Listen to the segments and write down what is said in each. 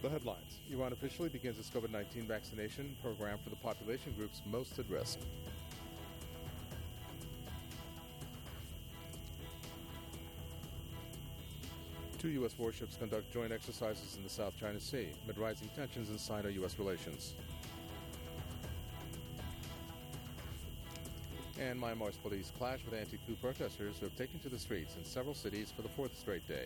The headlines. Iran officially begins its COVID-19 vaccination program for the population groups most at risk. Two U.S. warships conduct joint exercises in the South China Sea amid rising tensions in Sino-U.S. relations. And Myanmar's police clash with anti-coup protesters who have taken to the streets in several cities for the fourth straight day.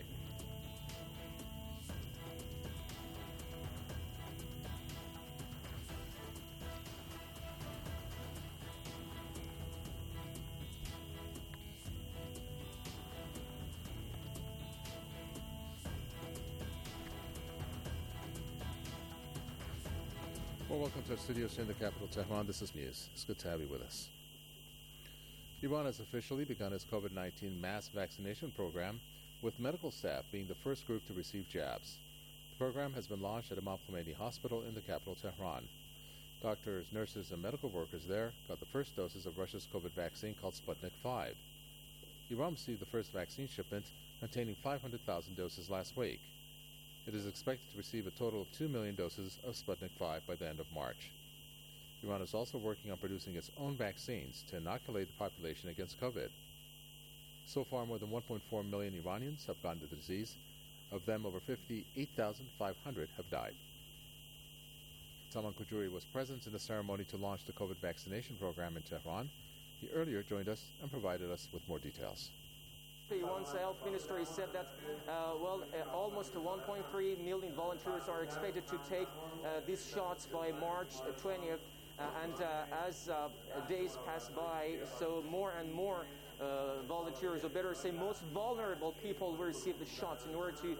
Well, welcome to our studios here in the capital, Tehran. This is News. It's good to have you with us. Iran has officially begun its COVID-19 mass vaccination program, with medical staff being the first group to receive jabs. The program has been launched at Imam Khomeini Hospital in the capital, Tehran. Doctors, nurses, and medical workers there got the first doses of Russia's COVID vaccine called Sputnik V. Iran received the first vaccine shipment containing 500,000 doses last week. It is expected to receive a total of 2 million doses of Sputnik V by the end of March. Iran is also working on producing its own vaccines to inoculate the population against COVID. So far, more than 1.4 million Iranians have gotten the disease. Of them, over 58,500 have died. Salman Khoujouri was present in the ceremony to launch the COVID vaccination program in Tehran. He earlier joined us and provided us with more details. Iran's health ministry said that, almost 1.3 million volunteers are expected to take these shots by March 20th. As days pass by, so more and more volunteers, or better say most vulnerable people, will receive the shots in order to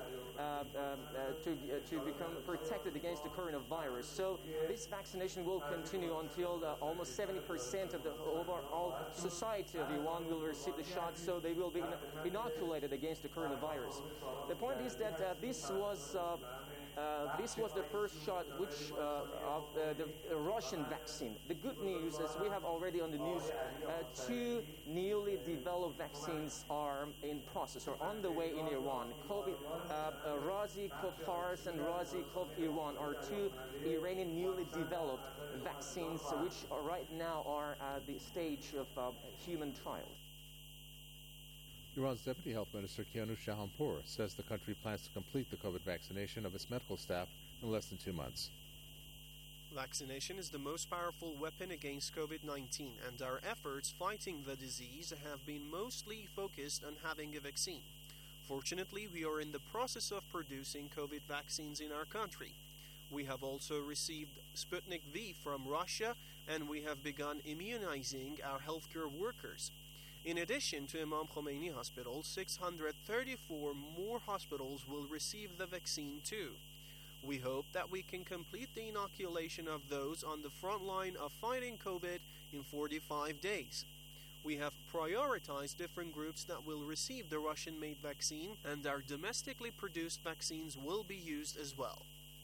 become protected against the coronavirus. So this vaccination will continue until almost 70% of the overall society of Iran will receive the shots, so they will be inoculated against the coronavirus. The point is that this was the first shot of the Russian vaccine. The good news is we have already on the news two newly developed vaccines are in process or on the way in Iran. Razi-Cov Fars and Razi-Cov Iran are two Iranian newly developed vaccines which right now are at the stage of human trials. Iran's Deputy Health Minister Kianush Shahanpour says the country plans to complete the COVID vaccination of its medical staff in less than 2 months. Vaccination is the most powerful weapon against COVID-19, and our efforts fighting the disease have been mostly focused on having a vaccine. Fortunately, we are in the process of producing COVID vaccines in our country. We have also received Sputnik V from Russia, and we have begun immunizing our healthcare workers. In addition to Imam Khomeini Hospital, 634 more hospitals will receive the vaccine too. We hope that we can complete the inoculation of those on the front line of fighting COVID in 45 days. We have prioritized different groups that will receive the Russian-made vaccine, and our domestically produced vaccines will be used as well.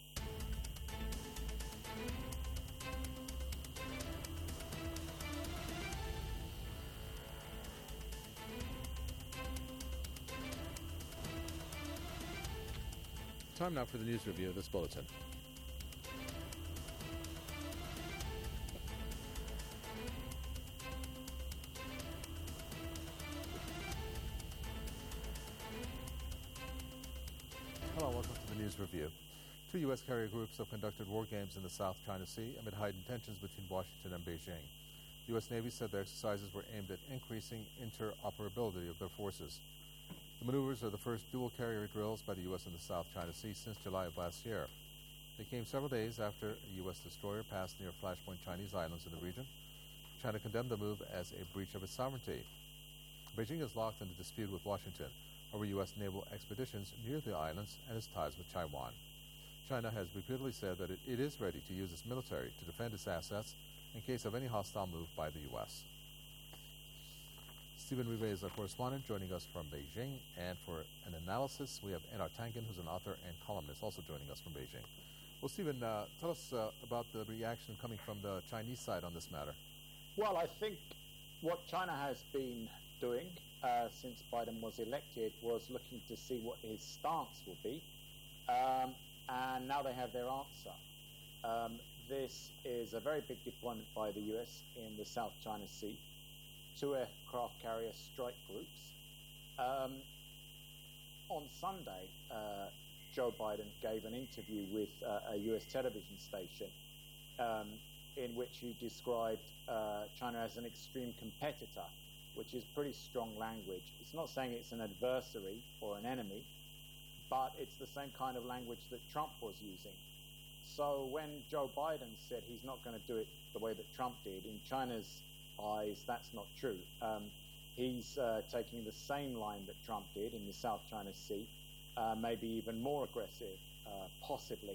Time now for the news review of this bulletin. Hello, welcome to the news review. Two U.S. carrier groups have conducted war games in the South China Sea amid heightened tensions between Washington and Beijing. The U.S. Navy said their exercises were aimed at increasing interoperability of their forces. The maneuvers are the first dual carrier drills by the U.S. in the South China Sea since July of last year. They came several days after a U.S. destroyer passed near flashpoint Chinese islands in the region. China condemned the move as a breach of its sovereignty. Beijing is locked in a dispute with Washington over U.S. naval expeditions near the islands and its ties with Taiwan. China has repeatedly said that it is ready to use its military to defend its assets in case of any hostile move by the U.S. Stephen Rive is our correspondent, joining us from Beijing. And for an analysis, we have Einar Tangen, who's an author and columnist, also joining us from Beijing. Well, Stephen, tell us about the reaction coming from the Chinese side on this matter. Well, I think what China has been doing since Biden was elected was looking to see what his stance will be. and now they have their answer. This is a very big deployment by the US in the South China Sea. 2 aircraft carrier strike groups. On Sunday, Joe Biden gave an interview with a US television station in which he described China as an extreme competitor, which is pretty strong language. It's not saying it's an adversary or an enemy, but it's the same kind of language that Trump was using. So when Joe Biden said he's not going to do it the way that Trump did, in China's eyes, that's not true. He's taking the same line that Trump did in the South China Sea, maybe even more aggressive, possibly.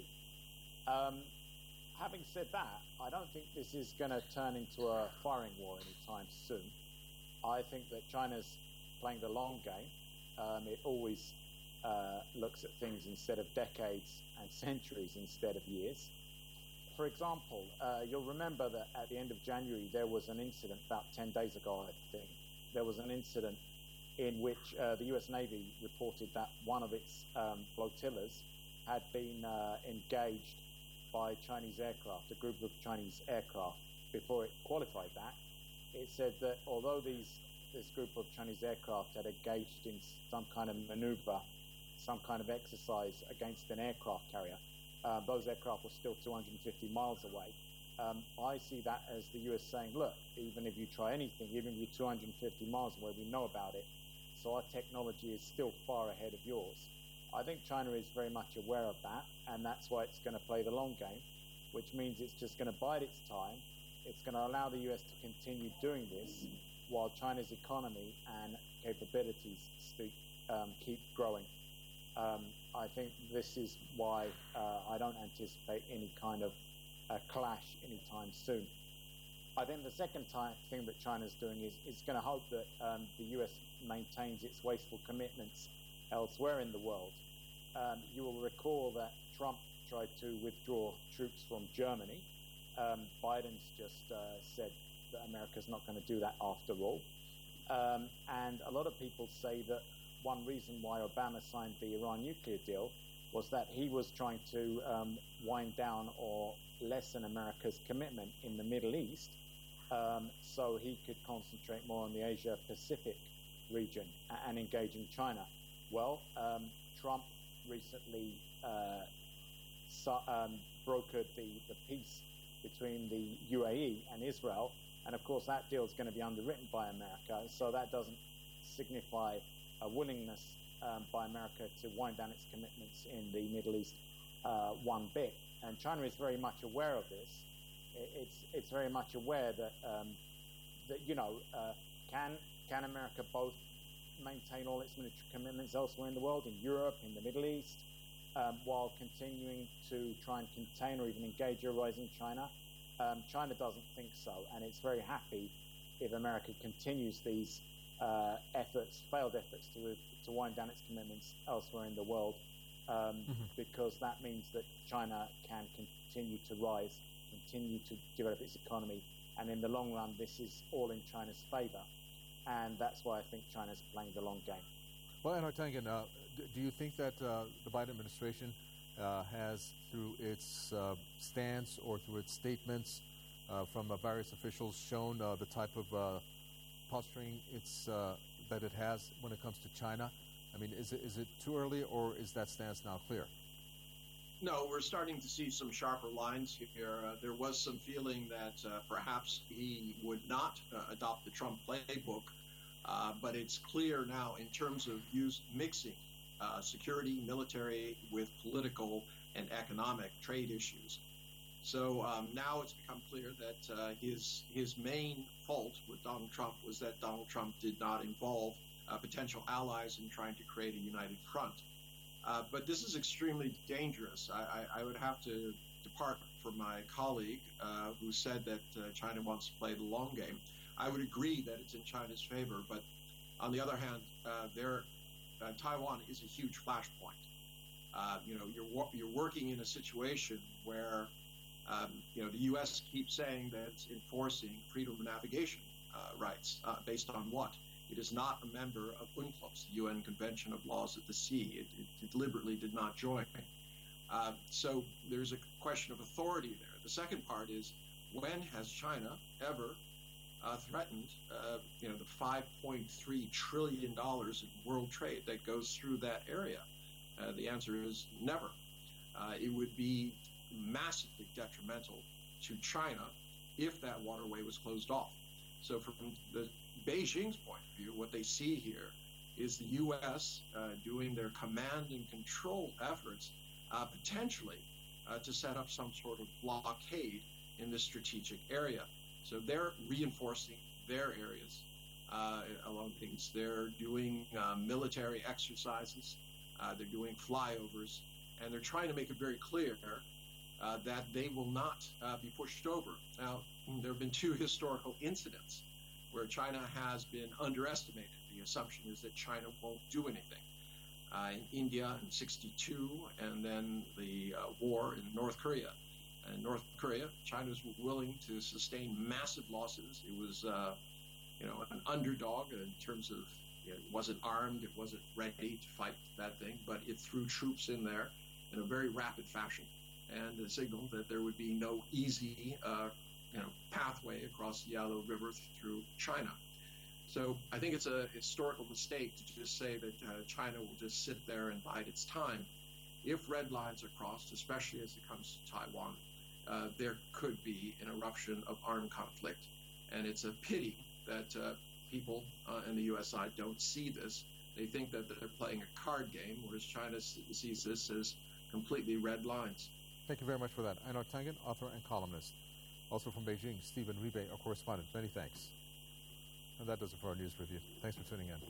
Having said that, I don't think this is going to turn into a firing war anytime soon. I think that China's playing the long game. It always looks at things instead of decades and centuries instead of years. For example, you'll remember that at the end of January, there was an incident about 10 days ago, I think. There was an incident in which the US Navy reported that one of its flotillas had been engaged by Chinese aircraft, a group of Chinese aircraft. Before it qualified that, it said that although this group of Chinese aircraft had engaged in some kind of maneuver, some kind of exercise against an aircraft carrier, those aircraft were still 250 miles away. I see that as the US saying, look, even if you try anything, even if you're 250 miles away, we know about it. So our technology is still far ahead of yours. I think China is very much aware of that, and that's why it's going to play the long game, which means it's just going to bide its time. It's going to allow the US to continue doing this while China's economy and capabilities keep growing. I think this is why I don't anticipate any kind of a clash anytime soon. I think the second thing that China's doing is it's going to hope that the US maintains its wasteful commitments elsewhere in the world. You will recall that Trump tried to withdraw troops from Germany. Biden's just said that America's not going to do that after all. And a lot of people say that one reason why Obama signed the Iran nuclear deal was that he was trying to wind down or lessen America's commitment in the Middle East so he could concentrate more on the Asia-Pacific region and engage in China. Well, Trump recently brokered the peace between the UAE and Israel, and of course that deal is going to be underwritten by America, so that doesn't signify a willingness by America to wind down its commitments in the Middle East one bit. And China is very much aware of this. It's very much aware that can America both maintain all its military commitments elsewhere in the world, in Europe, in the Middle East, while continuing to try and contain or even engage a rising China? China doesn't think so, and it's very happy if America continues these failed efforts to wind down its commitments elsewhere in the world, because that means that China can continue to rise, continue to develop its economy, and in the long run, this is all in China's favor, and that's why I think China's playing the long game. Well, Anwar Tangen, do you think that the Biden administration has, through its stance or through its statements from various officials, shown the type of posturing that it has when it comes to China? I mean, is it too early, or is that stance now clear? No, we're starting to see some sharper lines here. There was some feeling that perhaps he would not adopt the Trump playbook, but it's clear now in terms of mixing security, military with political and economic trade issues. So now it's become clear that his main fault with Donald Trump was that Donald Trump did not involve potential allies in trying to create a united front. But this is extremely dangerous. I would have to depart from my colleague who said that China wants to play the long game. I would agree that it's in China's favor, but on the other hand, Taiwan is a huge flashpoint. You're working in a situation where the U.S. keeps saying that it's enforcing freedom of navigation rights based on what? It is not a member of UNCLOS, the UN Convention of Laws of the Sea. It deliberately did not join. So there's a question of authority there. The second part is, when has China ever threatened, the $5.3 trillion in world trade that goes through that area? The answer is never. It would be massively detrimental to China if that waterway was closed off. So from the Beijing's point of view, what they see here is the U.S. Doing their command and control efforts potentially to set up some sort of blockade in this strategic area. So they're reinforcing their areas along things. They're doing military exercises, they're doing flyovers, and they're trying to make it very clear that they will not be pushed over. Now, there have been two historical incidents where China has been underestimated. The assumption is that China won't do anything. In India in '62, and then the war in North Korea. In North Korea, China was willing to sustain massive losses. It was, an underdog in terms of it wasn't armed, it wasn't ready to fight that thing, but it threw troops in there in a very rapid fashion and signaled that there would be no easy, pathway across the Yalu River through China. So I think it's a historical mistake to just say that China will just sit there and bide its time. If red lines are crossed, especially as it comes to Taiwan, there could be an eruption of armed conflict. And it's a pity that people on the U.S. side don't see this. They think that they're playing a card game, whereas China sees this as completely red lines. Thank you very much for that. Einar Tangen, author and columnist. Also from Beijing, Stephen Ribe, our correspondent. Many thanks. And that does it for our news review. Thanks for tuning in.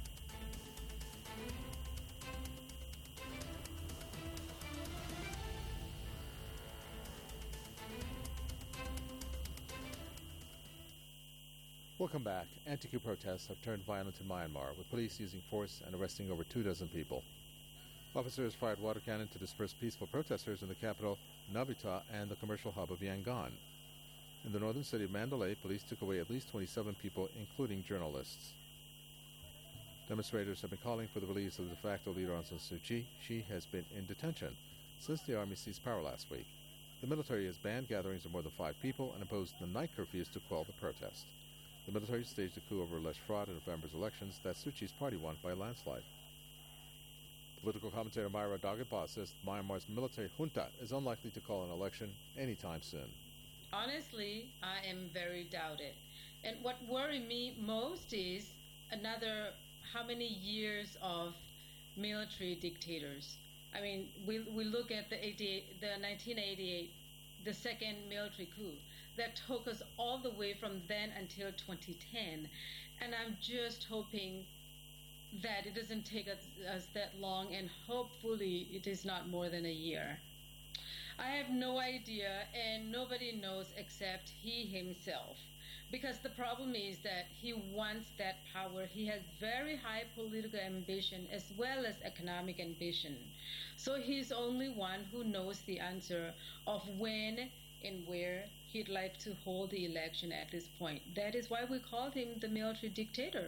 Welcome back. Anti-coup protests have turned violent in Myanmar, with police using force and arresting over 24 people. Officers fired water cannon to disperse peaceful protesters in the capital, Naypyidaw, and the commercial hub of Yangon. In the northern city of Mandalay, police took away at least 27 people, including journalists. Demonstrators have been calling for the release of the de facto leader Aung San Suu Kyi. She has been in detention since the army seized power last week. The military has banned gatherings of more than 5 people and imposed the night curfews to quell the protest. The military staged a coup over alleged fraud in November's elections that Suu Kyi's party won by a landslide. Political commentator Myra Dagaba says Myanmar's military junta is unlikely to call an election anytime soon. Honestly, I am very doubted. And what worries me most is another how many years of military dictators. I mean, we look at the 1988, the second military coup that took us all the way from then until 2010. And I'm just hoping that it doesn't take us that long, and hopefully it is not more than a year. I have no idea, and nobody knows except he himself. Because the problem is that he wants that power. He has very high political ambition as well as economic ambition. So he's only one who knows the answer of when and where he'd like to hold the election at this point. That is why we called him the military dictator.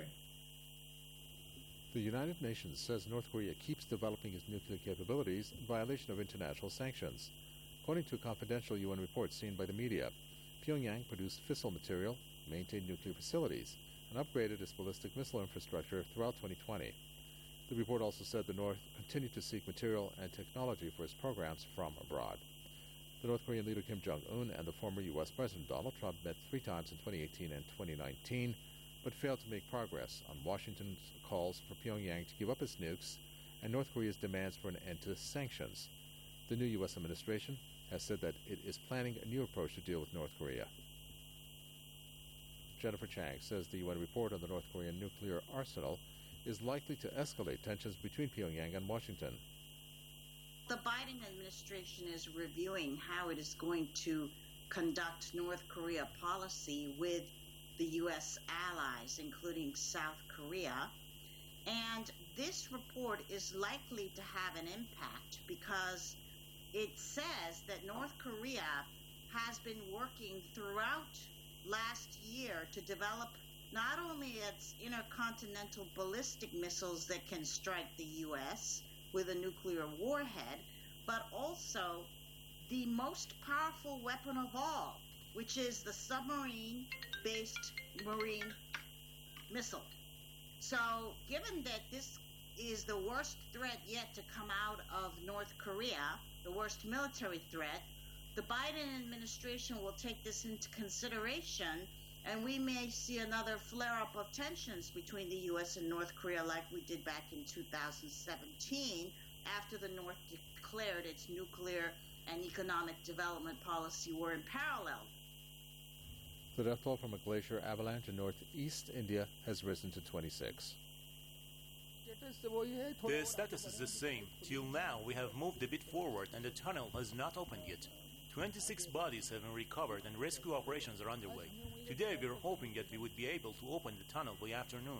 The United Nations says North Korea keeps developing its nuclear capabilities in violation of international sanctions. According to a confidential UN report seen by the media, Pyongyang produced fissile material, maintained nuclear facilities, and upgraded its ballistic missile infrastructure throughout 2020. The report also said the North continued to seek material and technology for its programs from abroad. The North Korean leader Kim Jong-un and the former U.S. President Donald Trump met 3 times in 2018 and 2019, but failed to make progress on Washington's calls for Pyongyang to give up its nukes and North Korea's demands for an end to sanctions. The new U.S. administration has said that it is planning a new approach to deal with North Korea. Jennifer Chang says the UN report on the North Korean nuclear arsenal is likely to escalate tensions between Pyongyang and Washington. The Biden administration is reviewing how it is going to conduct North Korea policy with the U.S. allies, including South Korea. And this report is likely to have an impact because it says that North Korea has been working throughout last year to develop not only its intercontinental ballistic missiles that can strike the U.S. with a nuclear warhead, but also the most powerful weapon of all, which is the submarine-based marine missile. So given that this is the worst threat yet to come out of North Korea, the worst military threat, the Biden administration will take this into consideration, and we may see another flare-up of tensions between the U.S. and North Korea like we did back in 2017 after the North declared its nuclear and economic development policy were in parallel. The death toll from a glacier avalanche in northeast India has risen to 26. The status is the same. Till now, we have moved a bit forward and the tunnel has not opened yet. 26 bodies have been recovered and rescue operations are underway. Today, we are hoping that we would be able to open the tunnel by afternoon.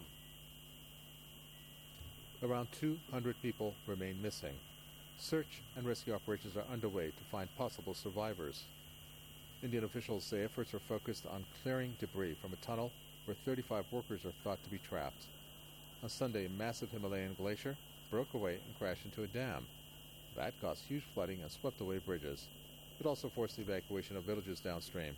Around 200 people remain missing. Search and rescue operations are underway to find possible survivors. Indian officials say efforts are focused on clearing debris from a tunnel where 35 workers are thought to be trapped. On Sunday, a massive Himalayan glacier broke away and crashed into a dam. That caused huge flooding and swept away bridges. It also forced the evacuation of villages downstream.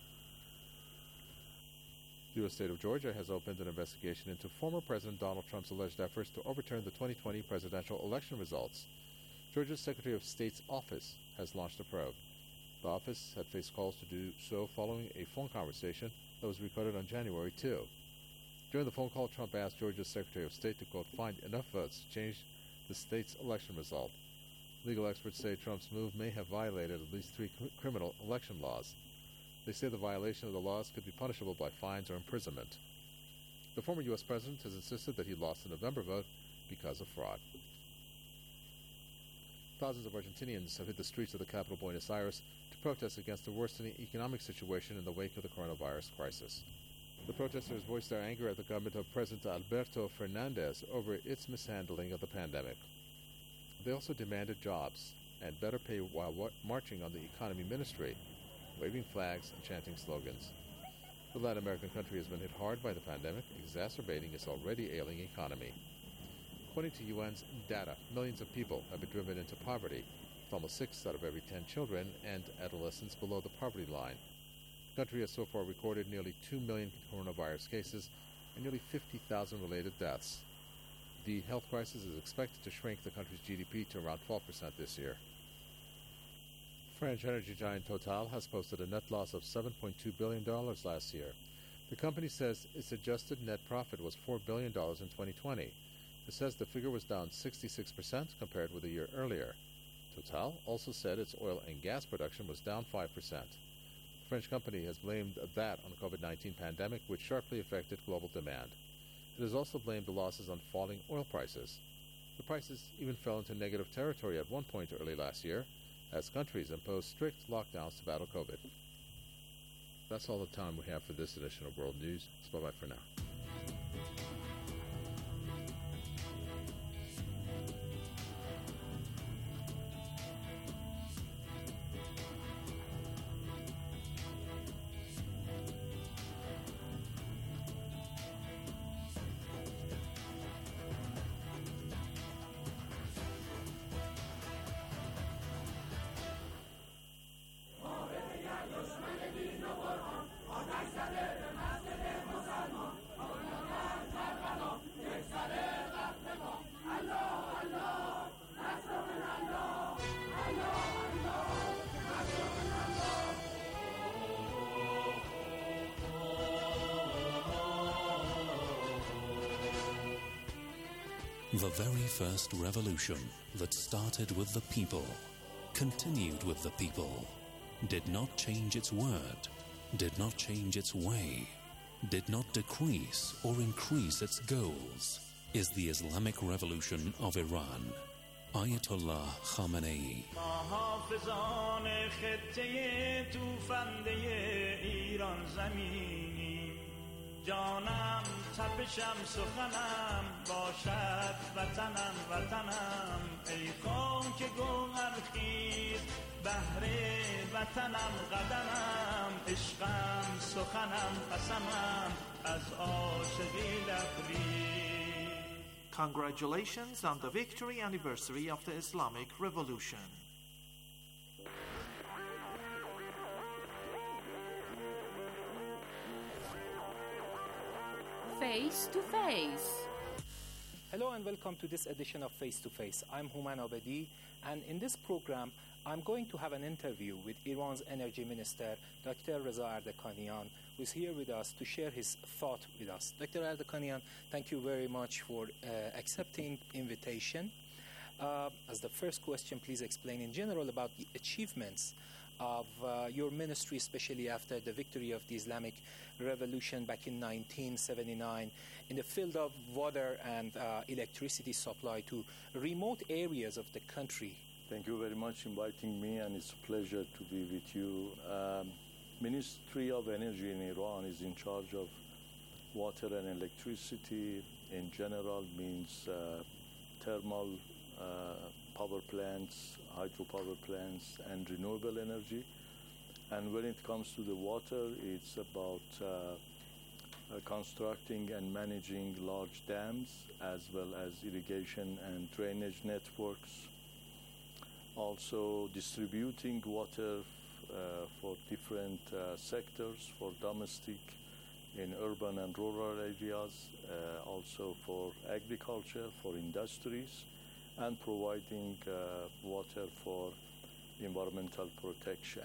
The U.S. state of Georgia has opened an investigation into former President Donald Trump's alleged efforts to overturn the 2020 presidential election results. Georgia's Secretary of State's office has launched a probe. The office had faced calls to do so following a phone conversation that was recorded on January 2. During the phone call, Trump asked Georgia's Secretary of State to, quote, find enough votes to change the state's election result. Legal experts say Trump's move may have violated at least 3 criminal election laws. They say the violation of the laws could be punishable by fines or imprisonment. The former U.S. president has insisted that he lost the November vote because of fraud. Thousands of Argentinians have hit the streets of the capital Buenos Aires to protest against the worsening economic situation in the wake of the coronavirus crisis. The protesters voiced their anger at the government of President Alberto Fernandez over its mishandling of the pandemic. They also demanded jobs and better pay while marching on the economy ministry, waving flags and chanting slogans. The Latin American country has been hit hard by the pandemic, exacerbating its already ailing economy. According to UN's data, millions of people have been driven into poverty, with almost 6 out of every 10 children and adolescents below the poverty line. The country has so far recorded nearly 2 million coronavirus cases and nearly 50,000 related deaths. The health crisis is expected to shrink the country's GDP to around 12% this year. French energy giant Total has posted a net loss of $7.2 billion last year. The company says its adjusted net profit was $4 billion in 2020. It says the figure was down 66% compared with a year earlier. Total also said its oil and gas production was down 5%. The French company has blamed that on the COVID-19 pandemic, which sharply affected global demand. It has also blamed the losses on falling oil prices. The prices even fell into negative territory at one point early last year, as countries imposed strict lockdowns to battle COVID. That's all the time we have for this edition of World News. So bye-bye for now. The very first revolution that started with the people, continued with the people, did not change its word, did not change its way, did not decrease or increase its goals, is the Islamic Revolution of Iran. Ayatollah Khamenei. جانم تپشم سخنم باشد وطنم وطنم ای قوم که گوهر خیز بهر وطنم قدمم عشقم سخنم قسمم از عاشقی لبریز. Congratulations on the victory anniversary of the Islamic Revolution. Face to Face. Hello and welcome to this edition of Face to Face. I'm Houman Abedi, and in this program, I'm going to have an interview with Iran's Energy Minister, Dr. Reza Ardekanian, who is here with us to share his thought with us. Dr. Ardekanian, thank you very much for accepting invitation. As the first question, please explain in general about the achievements of your ministry, especially after the victory of the Islamic Revolution back in 1979 in the field of water and electricity supply to remote areas of the country. Thank you very much for inviting me, and it's a pleasure to be with you. Ministry of Energy in Iran is in charge of water and electricity. In general, means thermal power plants, hydropower plants, and renewable energy. And when it comes to the water, it's about constructing and managing large dams, as well as irrigation and drainage networks. Also distributing water for different sectors, for domestic in urban and rural areas, also for agriculture, for industries, and providing water for environmental protection.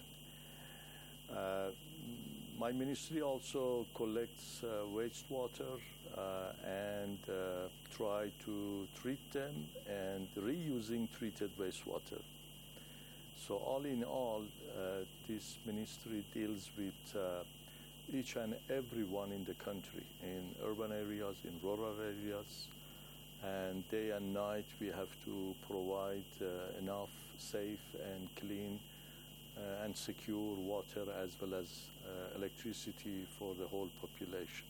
My ministry also collects wastewater and try to treat them and reusing treated wastewater. So all in all, this ministry deals with each and everyone in the country, in urban areas, in rural areas, and day and night we have to provide enough safe and clean and secure water as well as electricity for the whole population.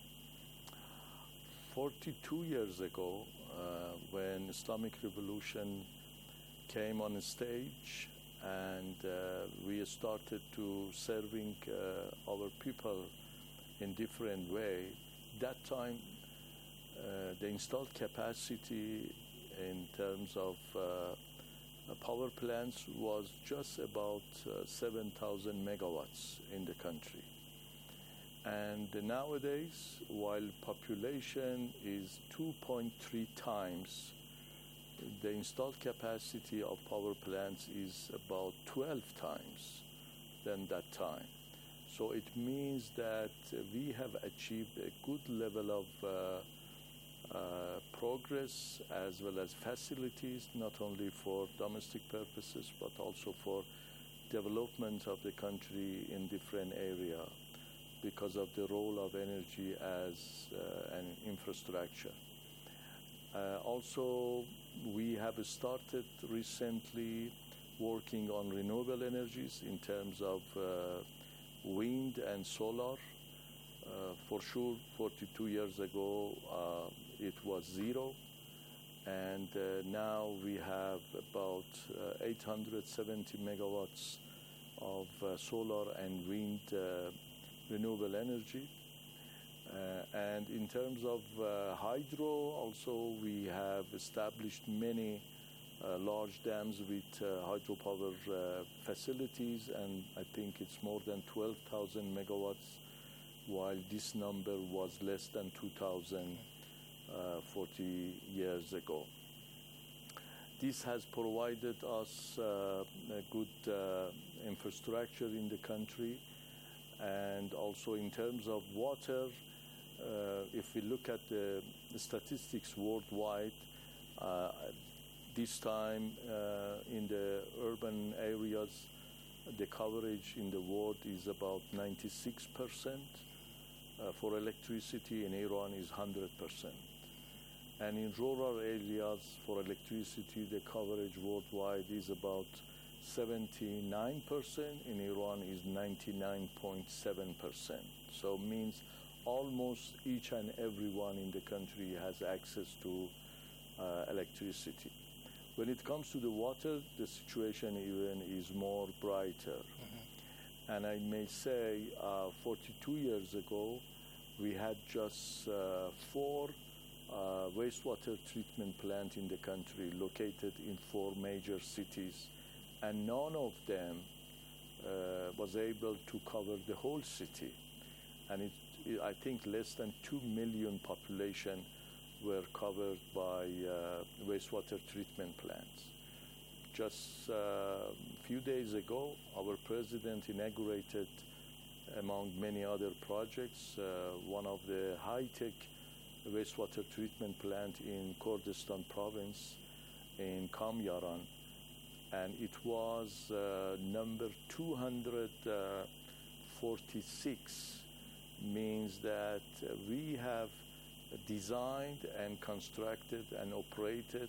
42 years ago, when Islamic Revolution came on stage and we started to serving our people in different way, that time the installed capacity in terms of power plants was just about 7,000 megawatts in the country. And nowadays, while population is 2.3 times, the installed capacity of power plants is about 12 times than that time. So it means that we have achieved a good level of progress as well as facilities, not only for domestic purposes but also for development of the country in different areas because of the role of energy as an infrastructure. Also, we have started recently working on renewable energies in terms of wind and solar. For sure, 42 years ago, it was zero, and now we have about 870 megawatts of solar and wind renewable energy. And in terms of hydro, also we have established many large dams with hydropower facilities, and I think it's more than 12,000 megawatts, while this number was less than 2,000 40 years ago. This has provided us a good infrastructure in the country, and also in terms of water, if we look at the statistics worldwide, this time in the urban areas, the coverage in the world is about 96%. For electricity in Iran is 100%. And in rural areas for electricity, the coverage worldwide is about 79%. In Iran is 99.7%. So it means almost each and everyone in the country has access to electricity. When it comes to the water, the situation even is more brighter. And I may say 42 years ago, we had just 4 wastewater treatment plants in the country located in 4 major cities, and none of them was able to cover the whole city. And I think less than 2 million population were covered by wastewater treatment plants. Just a few days ago, our president inaugurated, among many other projects, one of the high-tech wastewater treatment plant in Kurdistan province in Kamyaran, and it was number 246, means that we have designed and constructed and operated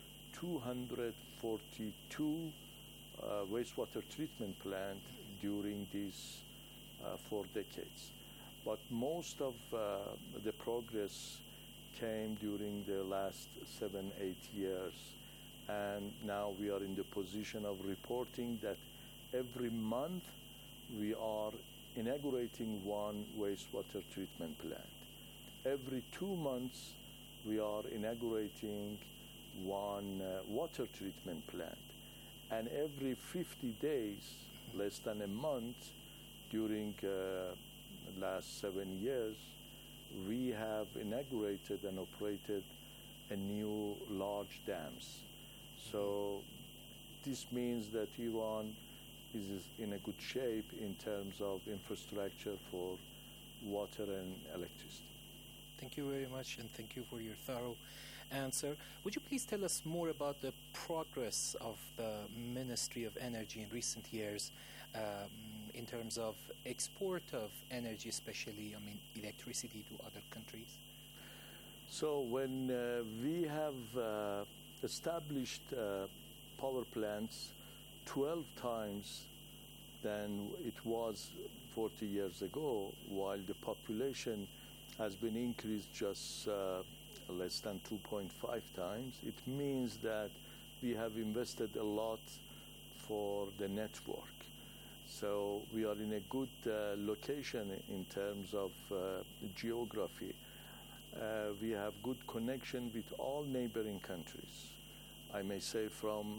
242 wastewater treatment plant during these 4 decades. But most of the progress came during the last 7-8 years, and now we are in the position of reporting that every month we are inaugurating one wastewater treatment plant. Every 2 months we are inaugurating one water treatment plant, and every 50 days, less than a month, during last 7 years, we have inaugurated and operated a new large dams. So this means that Iran is in a good shape in terms of infrastructure for water and electricity. Thank you very much, and thank you for your thorough answer. Would you please tell us more about the progress of the Ministry of Energy in recent years in terms of export of energy, especially, electricity to other countries? So when we have established power plants 12 times than it was 40 years ago, while the population has been increased just less than 2.5 times, it means that we have invested a lot for the network. So we are in a good location in terms of geography. We have good connection with all neighboring countries. I may say from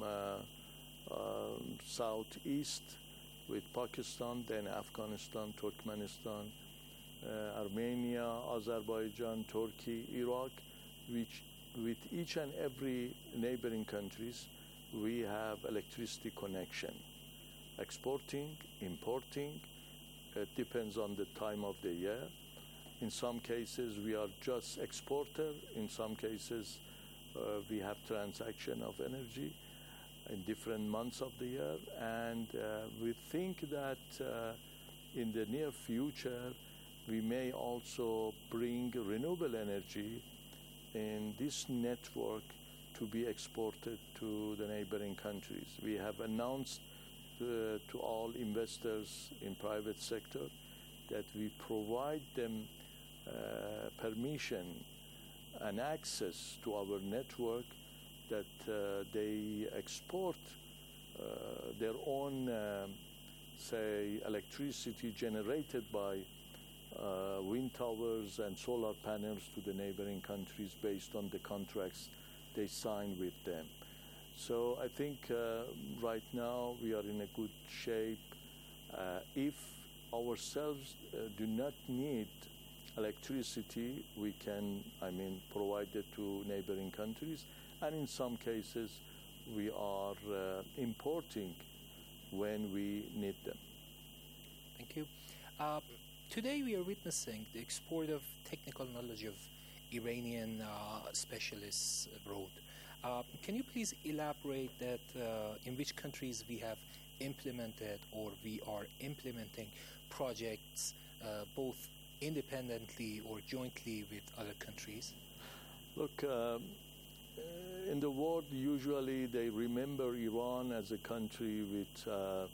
southeast with Pakistan, then Afghanistan, Turkmenistan, Armenia, Azerbaijan, Turkey, Iraq, which with each and every neighboring countries, we have electricity connection. Exporting, importing, it depends on the time of the year. In some cases, we are just exporter. In some cases, we have transaction of energy in different months of the year. And we think that in the near future, we may also bring renewable energy in this network to be exported to the neighboring countries. We have announced to all investors in private sector that we provide them permission and access to our network, that they export their own, say, electricity generated by wind towers and solar panels to the neighboring countries based on the contracts they sign with them. So I think right now we are in a good shape. If ourselves do not need electricity, we can, provide it to neighboring countries. And in some cases, we are importing when we need them. Thank you. Today we are witnessing the export of technical knowledge of Iranian specialists abroad. Can you please elaborate that in which countries we have implemented or we are implementing projects both independently or jointly with other countries? Look, in the world, usually they remember Iran as a country with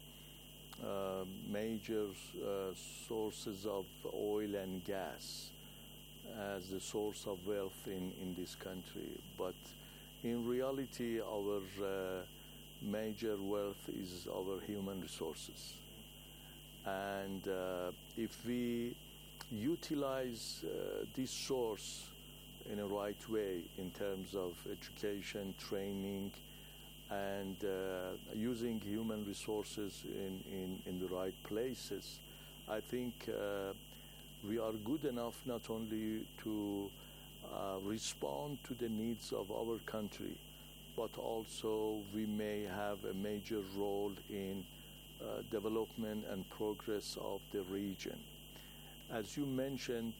major sources of oil and gas as the source of wealth in this country. But in reality, our major wealth is our human resources. And if we utilize this source in a right way in terms of education, training, and using human resources in the right places, I think we are good enough not only to respond to the needs of our country, but also we may have a major role in development and progress of the region. As you mentioned,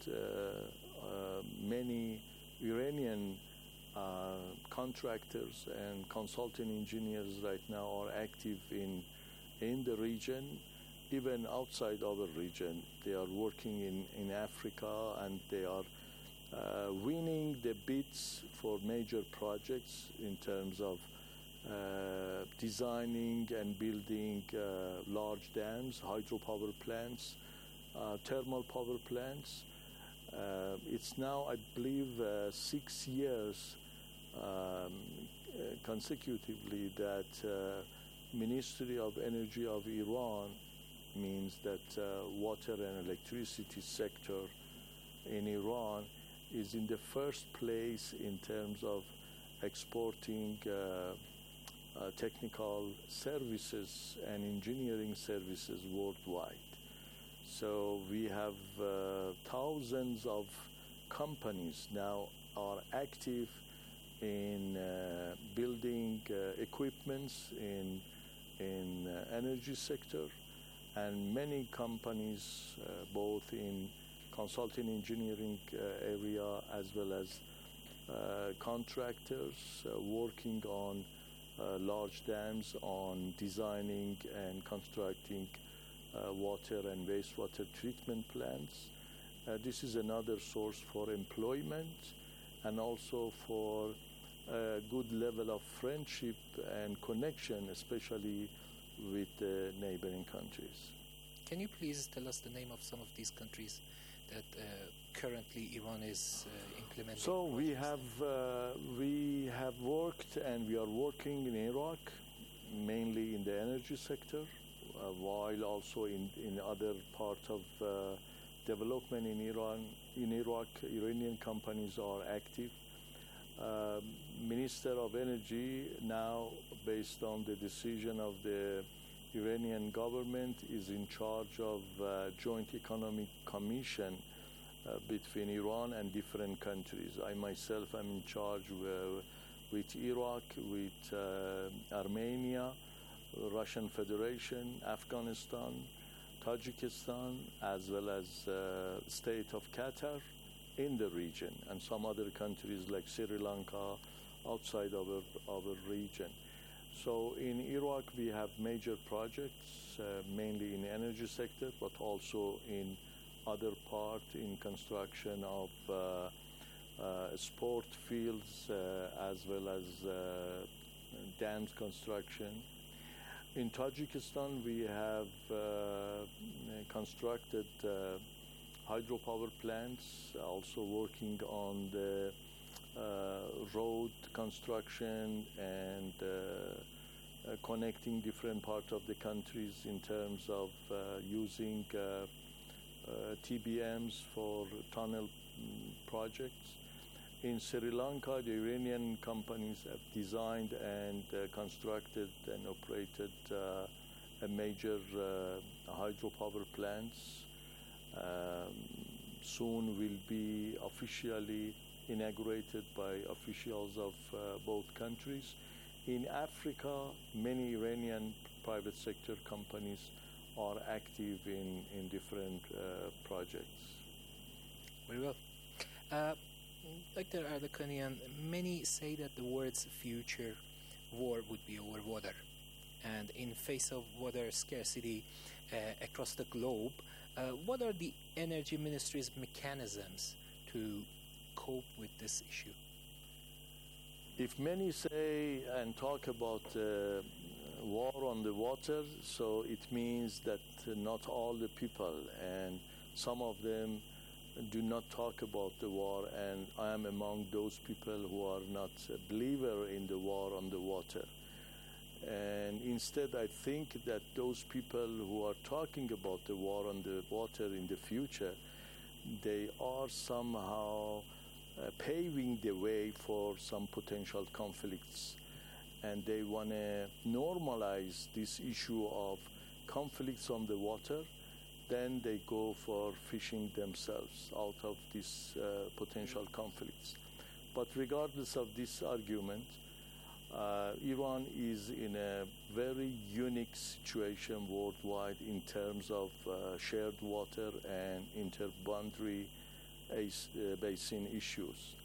many Iranian contractors and consulting engineers right now are active in the region, even outside our region. They are working in Africa, and they are winning the bids for major projects in terms of designing and building large dams, hydropower plants, thermal power plants. It's now, I believe, 6 years consecutively that Ministry of Energy of Iran, means that water and electricity sector in Iran is in the first place in terms of exporting technical services and engineering services worldwide. So we have thousands of companies now are active in building equipments in energy sector, and many companies both in consulting engineering area as well as contractors working on large dams, on designing and constructing water and wastewater treatment plants. This is another source for employment and also for a good level of friendship and connection, especially with the neighboring countries. Can you please tell us the name of some of these countries that currently Iran is implementing? So we have worked and we are working in Iraq, mainly in the energy sector, while also in other parts of development in Iran. In Iraq, Iranian companies are active. Minister of Energy now, based on the decision of the Iranian government, is in charge of Joint Economic Commission between Iran and different countries. I myself am in charge with Iraq, with Armenia, Russian Federation, Afghanistan, Tajikistan, as well as state of Qatar in the region, and some other countries like Sri Lanka outside our region. So in Iraq we have major projects, mainly in energy sector, but also in other part in construction of sport fields as well as dams construction. In Tajikistan we have constructed hydropower plants, also working on the road construction and connecting different parts of the countries in terms of using TBMs for tunnel projects. In Sri Lanka, the Iranian companies have designed and constructed and operated a major hydropower plants. Soon will be officially inaugurated by officials of both countries. In Africa, many Iranian private sector companies are active in different projects. Very well. Dr. Ardakanian, many say that the world's future war would be over water. And in face of water scarcity across the globe, what are the Energy Ministry's mechanisms to cope with this issue? If many say and talk about war on the water, so it means that not all the people, and some of them do not talk about the war, and I am among those people who are not a believer in the war on the water. And instead, I think that those people who are talking about the war on the water in the future, they are somehow paving the way for some potential conflicts. And they want to normalize this issue of conflicts on the water then they go for fishing themselves out of these potential conflicts. But regardless of this argument, Iran is in a very unique situation worldwide in terms of shared water and inter-boundary basin issues.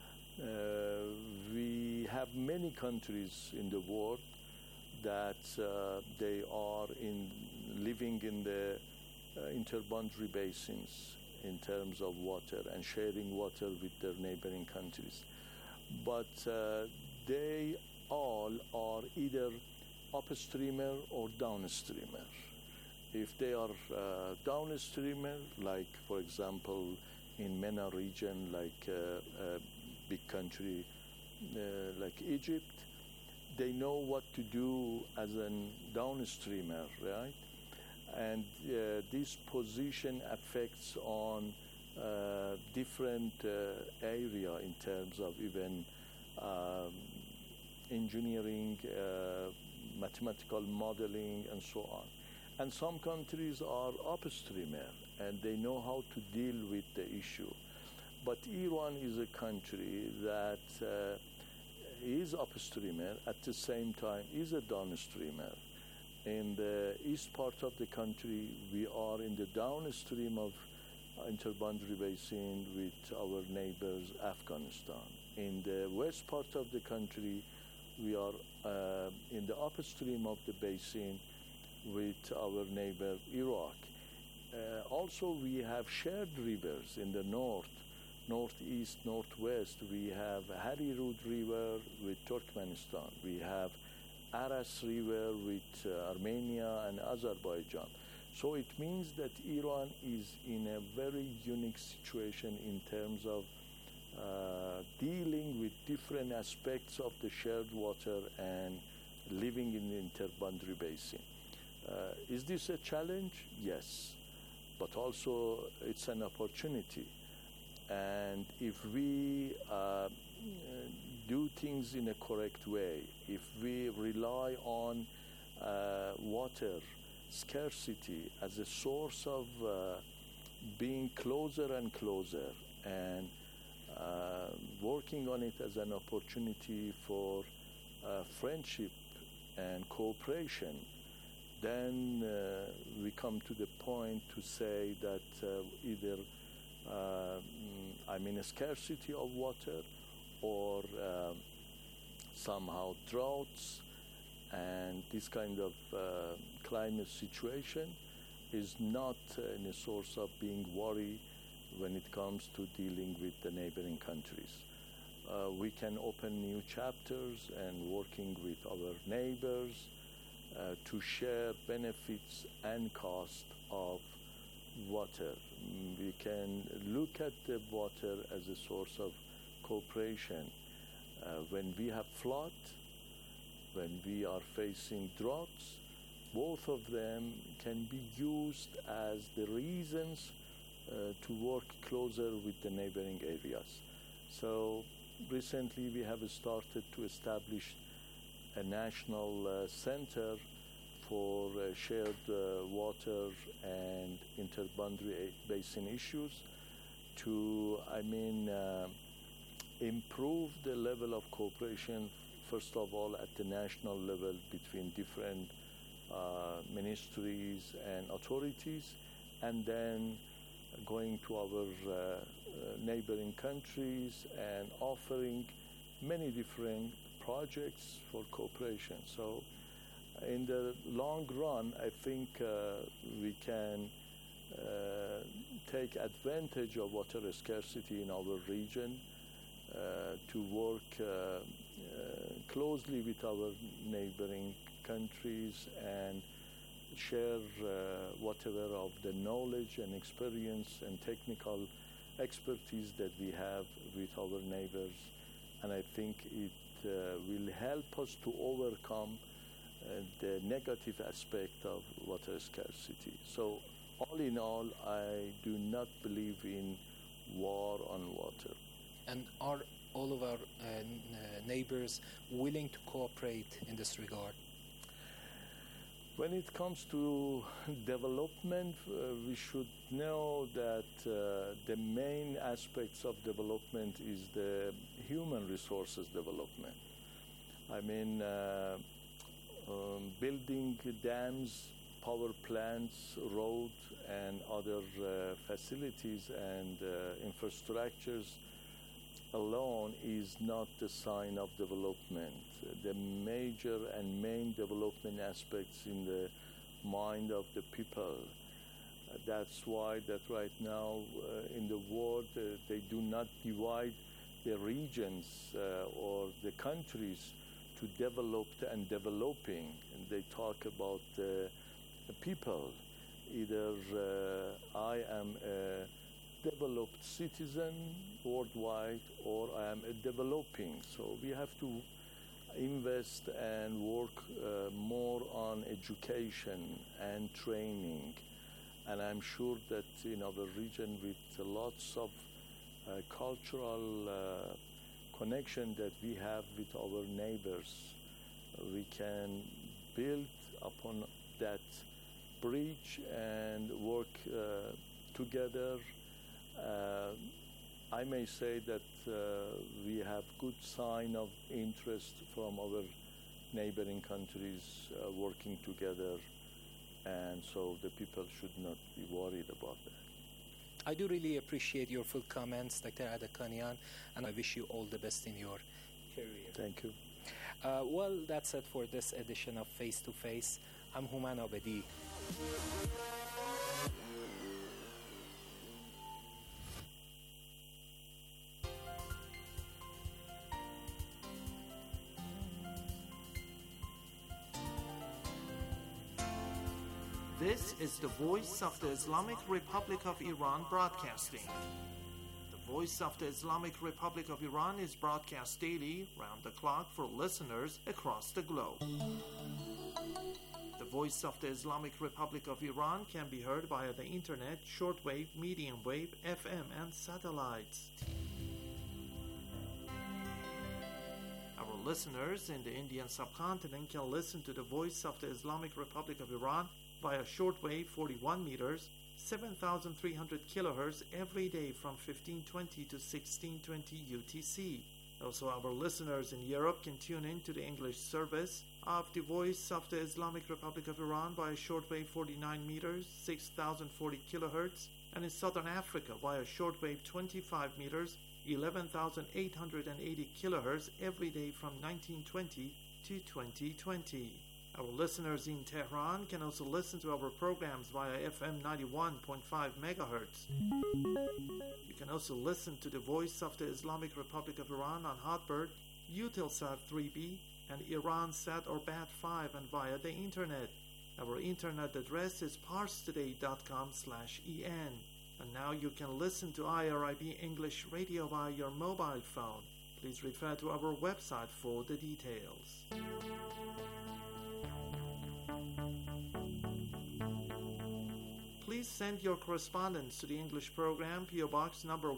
We have many countries in the world that they are living in the inter-boundary basins in terms of water and sharing water with their neighboring countries. But they all are either upstreamer or downstreamer. If they are downstreamer, like for example in MENA region, like a big country like Egypt, they know what to do as a downstreamer, right? And this position affects on different area in terms of even engineering, mathematical modeling, and so on. And some countries are upstreamer, and they know how to deal with the issue. But Iran is a country that is upstreamer, at the same time is a downstreamer. In the east part of the country, we are in the downstream of inter-boundary basin with our neighbors, Afghanistan. In the west part of the country, we are in the upstream of the basin with our neighbor, Iraq. Also, we have shared rivers in the north, northeast, northwest. We have Harirud River with Turkmenistan. We have Aras River with Armenia and Azerbaijan. So it means that Iran is in a very unique situation in terms of dealing with different aspects of the shared water and living in the inter-boundary basin. Is this a challenge? Yes, but also it's an opportunity. And if we do things in a correct way, if we rely on water scarcity as a source of being closer and closer, and working on it as an opportunity for friendship and cooperation, then we come to the point to say that either a scarcity of water or somehow droughts, and this kind of climate situation is not a source of being worried when it comes to dealing with the neighboring countries. We can open new chapters and working with our neighbors to share benefits and cost of water. We can look at the water as a source of cooperation. When we have flood, when we are facing droughts, both of them can be used as the reasons to work closer with the neighboring areas. So recently we have started to establish a national center for shared water and inter-boundary basin issues to, improve the level of cooperation, first of all, at the national level between different ministries and authorities, and then going to our neighboring countries and offering many different projects for cooperation. So in the long run, I think we can take advantage of water scarcity in our region to work closely with our neighboring countries and share whatever of the knowledge and experience and technical expertise that we have with our neighbors. And I think it will help us to overcome the negative aspect of water scarcity. So all in all, I do not believe in war on water. And are all of our neighbors willing to cooperate in this regard? When it comes to development, we should know that the main aspects of development is the human resources development. I mean, building dams, power plants, road, and other facilities and infrastructures alone is not the sign of development. The major and main development aspects in the mind of the people. That's why that right now in the world they do not divide the regions or the countries to developed and developing, and they talk about the people. Either I am a developed citizen worldwide or I am a developing. So we have to invest and work more on education and training. And I'm sure that in our region with lots of cultural connection that we have with our neighbors, we can build upon that bridge and work together. I may say that we have good sign of interest from our neighboring countries working together, and so the people should not be worried about that. I do really appreciate your full comments, Dr. Adekanian, and I wish you all the best in your career. Thank you. Well, that's it for this edition of Face to Face. I'm Houman Abedi. This is the Voice of the Islamic Republic of Iran broadcasting. The Voice of the Islamic Republic of Iran is broadcast daily, round the clock, for listeners across the globe. The Voice of the Islamic Republic of Iran can be heard via the internet, shortwave, medium wave, FM, and satellites. Our listeners in the Indian subcontinent can listen to the Voice of the Islamic Republic of Iran via shortwave 41 meters, 7,300 kilohertz every day from 1520 to 1620 UTC. Also, our listeners in Europe can tune in to the English service of the Voice of the Islamic Republic of Iran via shortwave 49 meters, 6,040 kilohertz, and in Southern Africa via shortwave 25 meters, 11,880 kilohertz every day from 1920 to 2020. Our listeners in Tehran can also listen to our programs via FM 91.5 megahertz. You can also listen to the Voice of the Islamic Republic of Iran on Hotbird, Eutelsat 3B, and Iransat or Bat5, and via the internet. Our internet address is parstoday.com/en. And now you can listen to IRIB English Radio via your mobile phone. Please refer to our website for the details. Please send your correspondence to the English program, PO Box number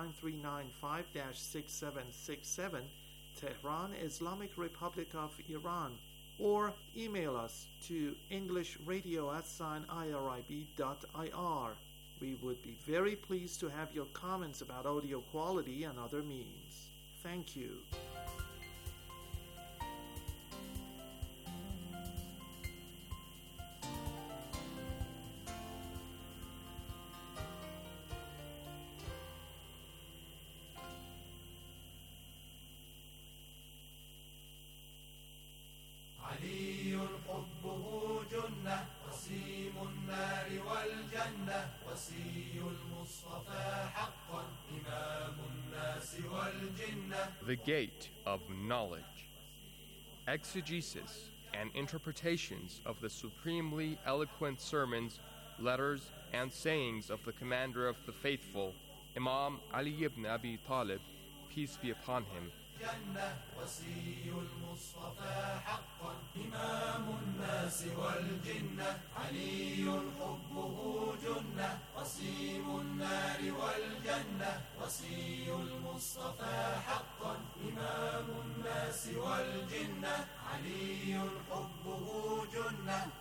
19395-6767, Tehran, Islamic Republic of Iran, or email us to englishradio@irib.ir. We would be very pleased to have your comments about audio quality and other means. Thank you. The gate of knowledge, exegesis and interpretations of the supremely eloquent sermons, letters, and sayings of the commander of the faithful, Imam Ali ibn Abi Talib, peace be upon him.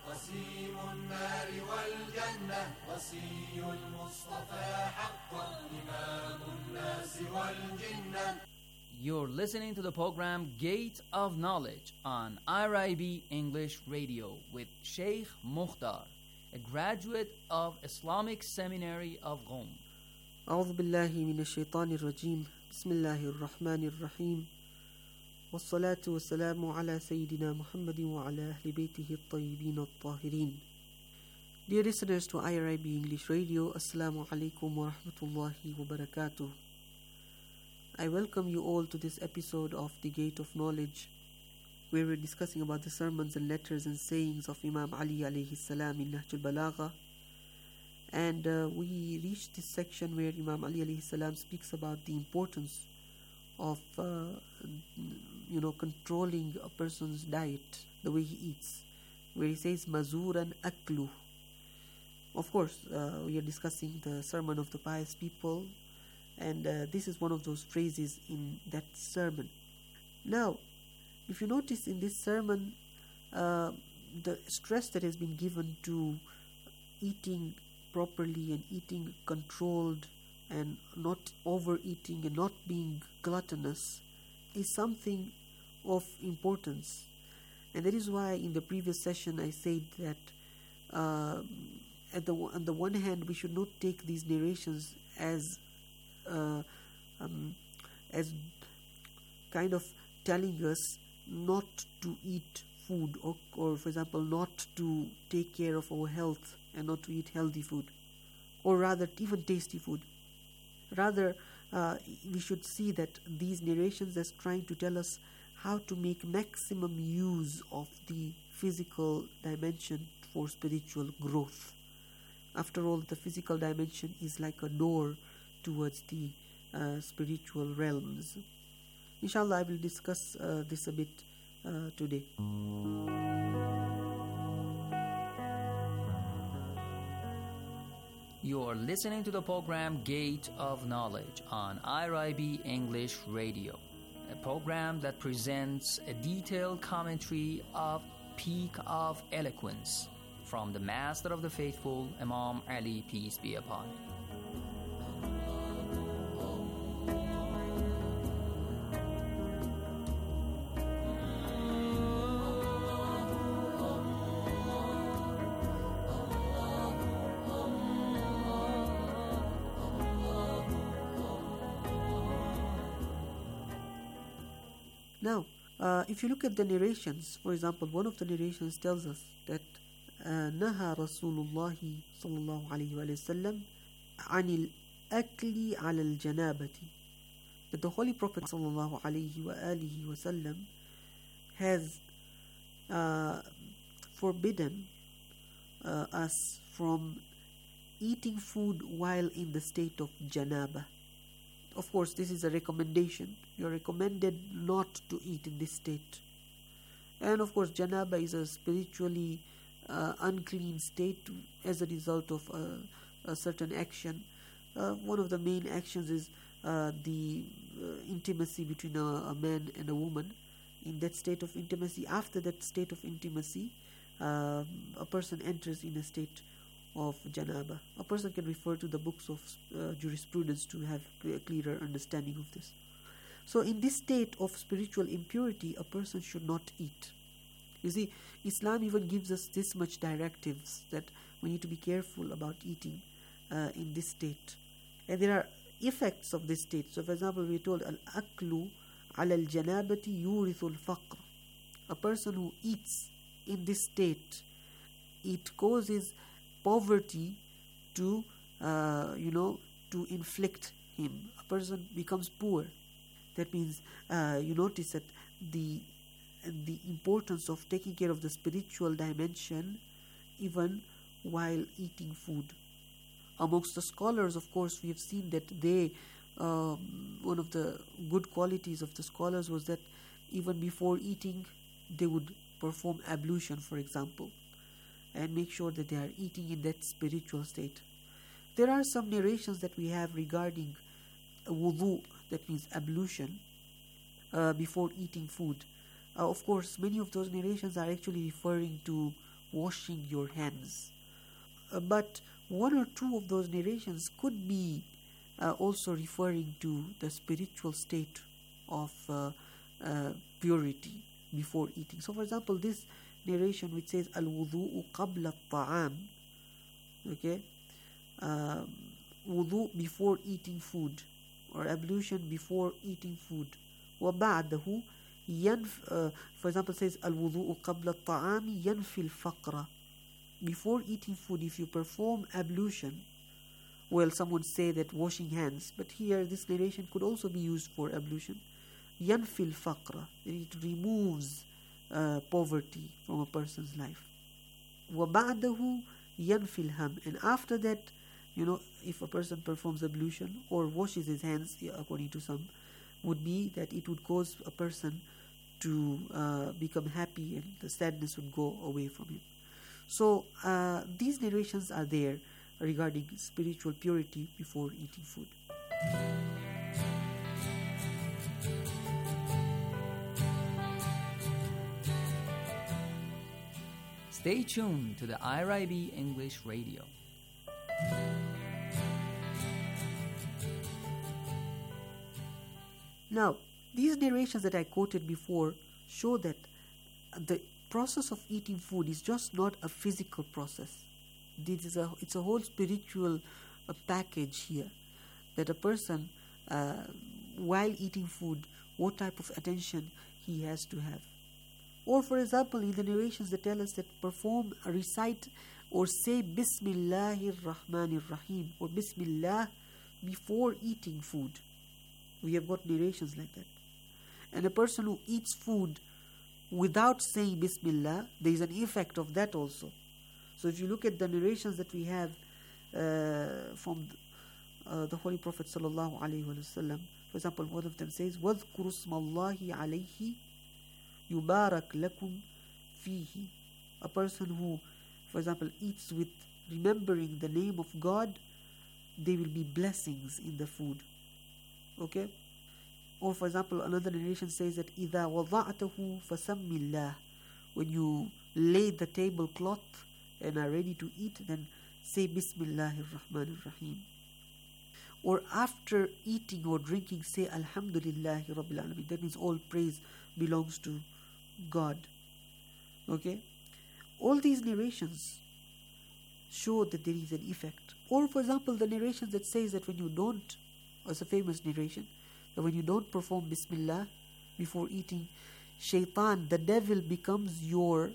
قسيم النار والجنة وصي المصطفى حقا إمام الناس والجنة. You're listening to the program Gate of Knowledge on IRIB English Radio with Sheikh Mukhtar, a graduate of Islamic Seminary of Qom. أعوذ بالله من الشيطان الرجيم بسم الله الرحمن الرحيم والصلاة والسلام على سيدنا محمد وعلى أهل بيته الطيبين الطاهرين. Dear listeners to IRIB English Radio, Assalamu alaikum wa rahmatullahi wa barakatuh. I welcome you all to this episode of The Gate of Knowledge, where we're discussing about the sermons and letters and sayings of Imam Ali alayhi salam in Nahjul Balagha. And we reached this section where Imam Ali alayhi salam speaks about the importance of controlling a person's diet, the way he eats, where he says mazuran aklu. Of course, we are discussing the sermon of the pious people, and this is one of those phrases in that sermon. Now, if you notice in this sermon, the stress that has been given to eating properly and eating controlled and not overeating and not being gluttonous is something of importance. And that is why in the previous session I said that on the one hand we should not take these narrations as kind of telling us not to eat food or for example not to take care of our health and not to eat healthy food, or rather even tasty food. Rather, we should see that these narrations as trying to tell us how to make maximum use of the physical dimension for spiritual growth. After all, the physical dimension is like a door towards the spiritual realms. Inshallah, I will discuss this a bit today. You are listening to the program Gate of Knowledge on IRIB English Radio, a program that presents a detailed commentary of Peak of Eloquence from the Master of the Faithful, Imam Ali, peace be upon him. Now, if you look at the narrations, for example, one of the narrations tells us that نهى رسول الله صلى الله عليه وسلم عن الأكل على الجنابة, that the Holy Prophet صلى الله عليه وسلم has forbidden us from eating food while in the state of janaba. Of course, this is a recommendation. You are recommended not to eat in this state. And of course, janaba is a spiritually unclean state as a result of a certain action. One of the main actions is the intimacy between a man and a woman. In that state of intimacy, after that state of intimacy, a person enters in a state of janaba. A person can refer to the books of jurisprudence to have a clearer understanding of this. So in this state of spiritual impurity, a person should not eat. You see, Islam even gives us this much directives that we need to be careful about eating in this state. And there are effects of this state. So for example, we are told, al-aklu ala al-janabati yurithu al-faqr. A person who eats in this state, it causes poverty to inflict him. A person becomes poor. That means you notice that the importance of taking care of the spiritual dimension even while eating food. Amongst the scholars, of course, we have seen that one of the good qualities of the scholars was that even before eating they would perform ablution, for example, and make sure that they are eating in that spiritual state. There are some narrations that we have regarding wudu, that means ablution, before eating food. Of course, many of those narrations are actually referring to washing your hands. But one or two of those narrations could be also referring to the spiritual state of purity before eating. So, for example, this narration which says al-wudu'u qabla al-ta'am, okay, wudu before eating food, or ablution before eating food. وَبَعْدَهُ for example, says al-wudu'u qabla al-ta'ami yanfi al-faqra. Before eating food, if you perform ablution, well, someone say that washing hands, but here this narration could also be used for ablution. Yanfi al-faqra, it removes poverty from a person's life. وَبَعْدَهُ يَنْفِي الْهَمْ, and after that, if a person performs ablution or washes his hands, according to some, would be that it would cause a person to become happy and the sadness would go away from him. So these narrations are there regarding spiritual purity before eating food. Stay tuned to the IRIB English Radio. Now, these narrations that I quoted before show that the process of eating food is just not a physical process. It's a whole spiritual package here, that a person, while eating food, what type of attention he has to have. Or, for example, in the narrations that tell us that recite or say Bismillahir Rahmanir Rahim or Bismillah before eating food. We have got narrations like that. And a person who eats food without saying Bismillah, there is an effect of that also. So if you look at the narrations that we have from the Holy Prophet sallallahu alaihi wasallam, for example, one of them says, وَاذْكُرُوا اسْمَ اللَّهِ عَلَيْهِ يُبَارَكْ لَكُمْ فِيهِ. A person who, for example, eats with remembering the name of God, there will be blessings in the food. Okay? Or, for example, another narration says that إِذَا وَضَعْتَهُ فَسَمِّ اللَّهِ. When you lay the tablecloth and are ready to eat, then say Bismillahir Rahmanir Rahim. Or after eating or drinking, say Alhamdulillahi Rabbil Alamin. That means all praise belongs to God. Okay? All these narrations show that there is an effect. Or, for example, the narrations that says that when you don't, as a famous narration, that when you don't perform Bismillah before eating, Shaitan, the devil, becomes your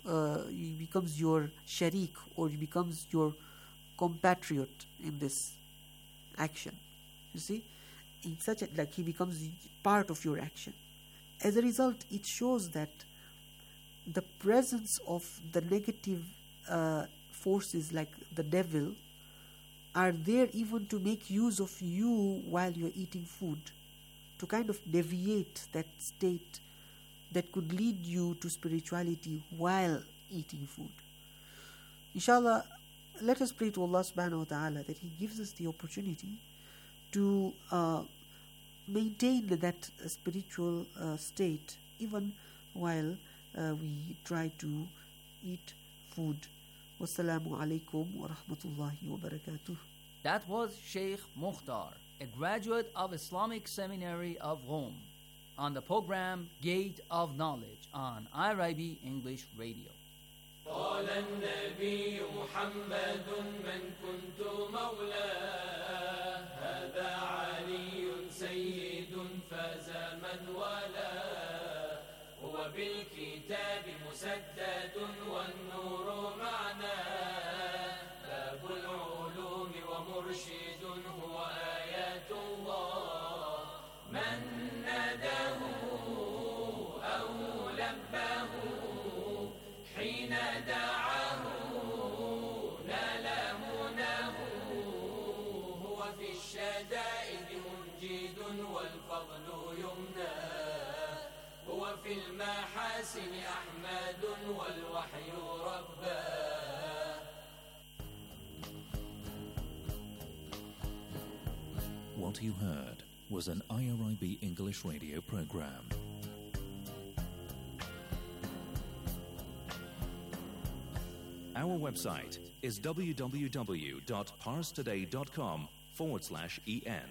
sharik, or he becomes your compatriot in this action. You see, in such a, like, he becomes part of your action. As a result, it shows that the presence of the negative forces like the devil are there even to make use of you while you're eating food, to kind of deviate that state that could lead you to spirituality while eating food. Inshallah, let us pray to Allah subhanahu wa ta'ala that He gives us the opportunity to maintain that spiritual state even while we try to eat food. Wassalamu alaikum wa rahmatullahi wa barakatuh. That was Sheikh Mukhtar, a graduate of Islamic Seminary of Rome, on the program Gate of Knowledge on IRIB English Radio. قال النبي محمد من كنت مولاه هذا علي سيد فاز من والاه هو بالكتاب مسدد والنور معناه باب العلوم ومرشد هو آيات الله من ناداه أو لباه حين دعاه نال مناه هو في الشدائد منجد والفضل يمناه هو في المحاسن أحمد والوحي رباه. What you heard was an IRIB English radio program. Our website is www.parstoday.com/en.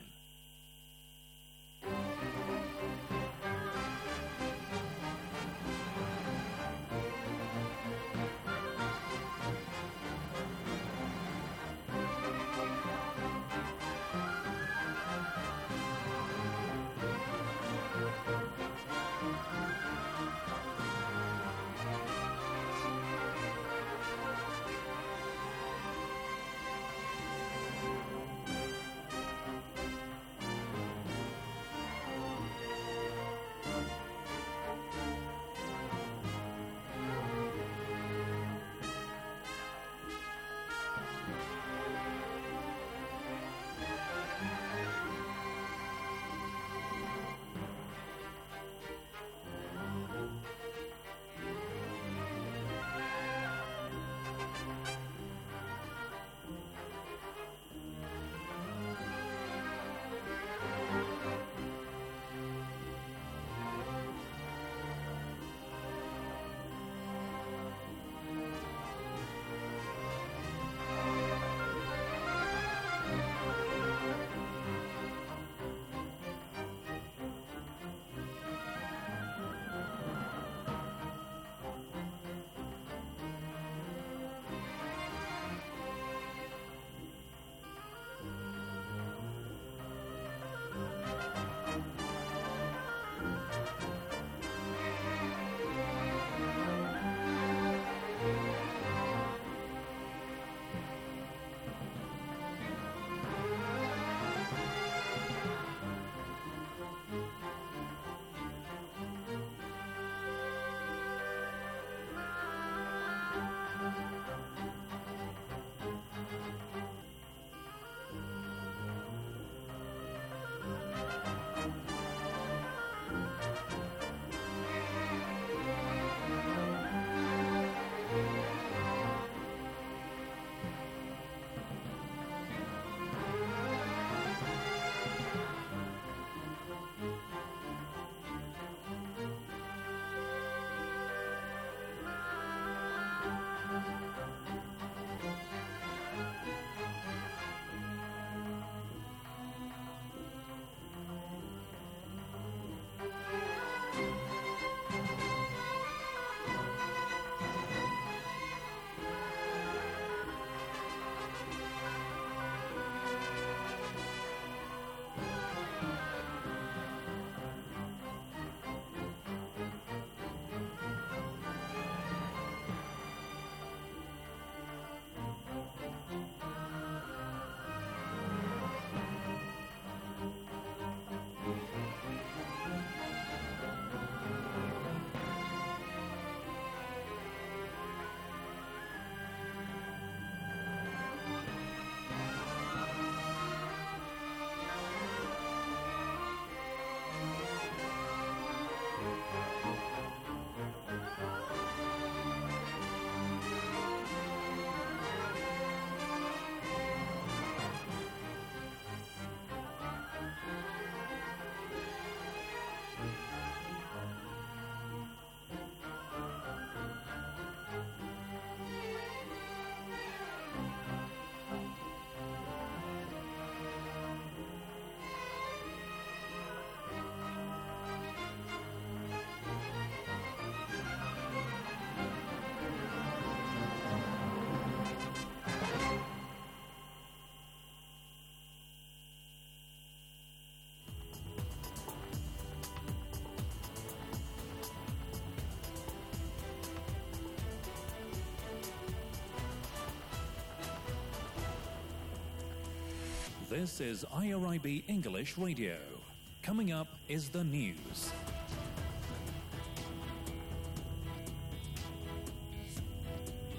This is IRIB English Radio. Coming up is the news.